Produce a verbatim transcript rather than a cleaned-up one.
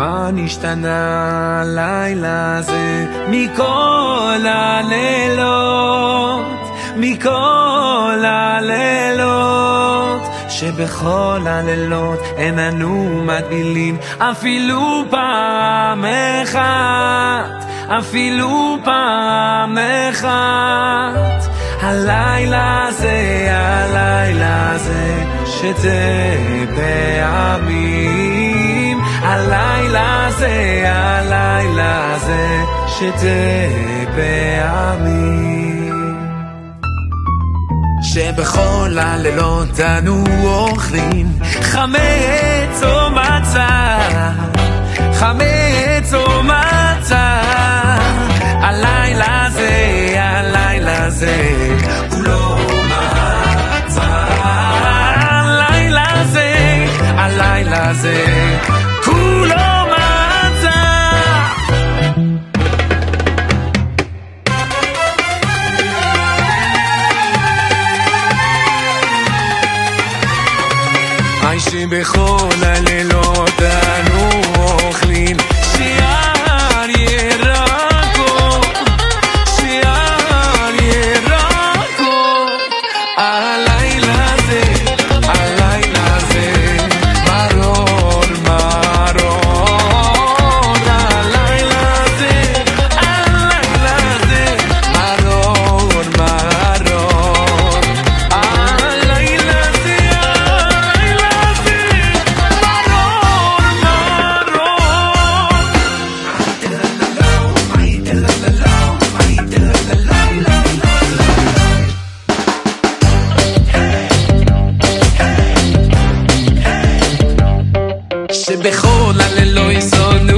מה נשתנה הלילה הזה מכל הלילות, מכל הלילות, שבכל הלילות אין אנו מטבילים אפילו פעם אחת, אפילו פעם אחת. הלילה הזה, הלילה הזה, שתי פעמים. הלילה הזה, הלילה הזה, שתי פעמים. שבכל הלילות אנו אוכלים חמץ או מצה, חמץ או מצה. הלילה הזה, הלילה הזה, כולו מצה. הלילה הזה, הלילה הזה, כולו מצה. היי שבכל הלילות אנו אוכלים שיער ירקות, שיער ירקות. הלילה הזה, הלילה הזה, מרור מרור. הלילה הזה, הלילה הזה, מרור מרור. הלילה הזה, הלילה הזה, שבכל הלילות יסוד